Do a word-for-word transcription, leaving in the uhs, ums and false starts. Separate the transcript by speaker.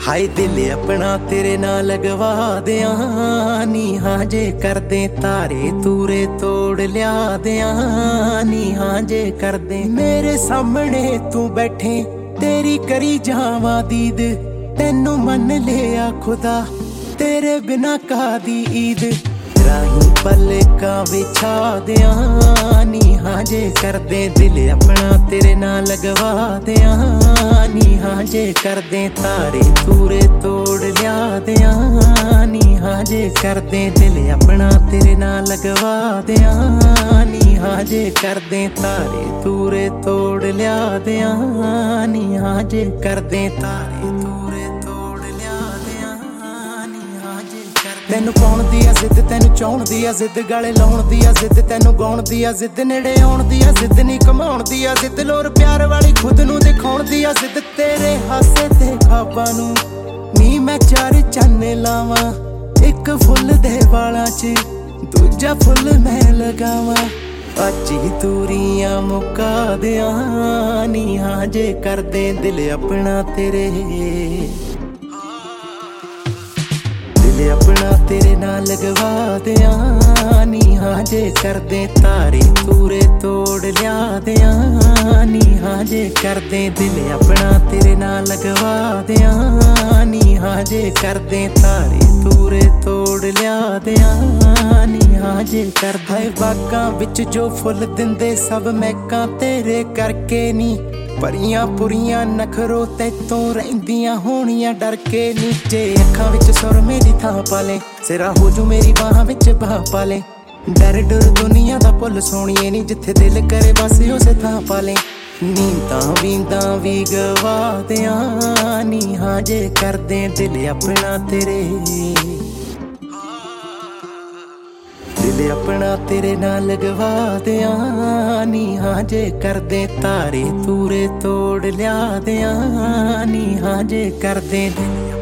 Speaker 1: हाय दिल अपना तेरे नाल लगवा दिया नी, हाँ जे कर दे तारे तूरे तोड़ लिया दिया नी, हाँ जे कर दे मेरे सामने तू बैठे तेरी करी जावा दीद, तेनू मन लिया खुदा तेरे बिना कादी ईद, राही पलका बिछा दिया नी, हाँ जे कर दे दिल अपना तेरे नाल लगवा दिया नी, हाँ जे कर दे तारे तूरे तोड़ लिया दिया नी, हाँ जे कर दे दिल अपना तेरे नाल लगवा दिया नी, हाँ जे कर दे तारे तूरे तोड़ लिया दिया नी, हाँ जे कर दे तारे तूरे तोड़ लिया दिया नी, हाँ जे कर दे तैनू पाउण दी आ जिद, तैनू चाउण दी आ जिद, गले लाउण दी आ जिद, तैनू गाउण दी आ जिद, नेड़े आउण दी आ जिद, नी कमाउण दी आ जिद, लोर प्यार वाली खुद नू दिखाउण दी आ जिद, तेरे हासे ते ख्वाबां नू नी मैं चार चन्ने लावां, एक फुल दे वालां च दूजा फुल मैं लगावां, अज ही दूरियां मुका दियां नी, हाँ जे कर दे दिल अपना तेरे दिल अपना तेरे नाल लगवा दिया नी, हाँ जे कर दे तारे तूरे तोड़ लिया दिया नी, हाँ जे कर दे दिल अपना तेरे नाल लगवा दिया नी, हाँ जे कर दे तारे तूरे तोड़ लिया दिया नी, हाँ जे कर दे बागां विच जो फुल दिंदे सब महकां तेरे करके नी, परियां पुरियां नखरो तैतों रहिंदियां होणियां डर के नी, जे अखां विच सुर मेरी थां पाले सिरा हो जू मेरी बाहां विच बाह पाले, डर डर दुनिया दा भुल सोणीए नी, जिथे दिल करे बस उसे थां पाले, नींदां वींदां वी गवा दियां नी, हाँ जे कर दे दिल अपना तेरे दिल अपना तेरे नाल लगवा दिया नी, हाँ जे कर दे तारे तूरे तोड़ लिया दिया नी, हाँ जे कर दे दिल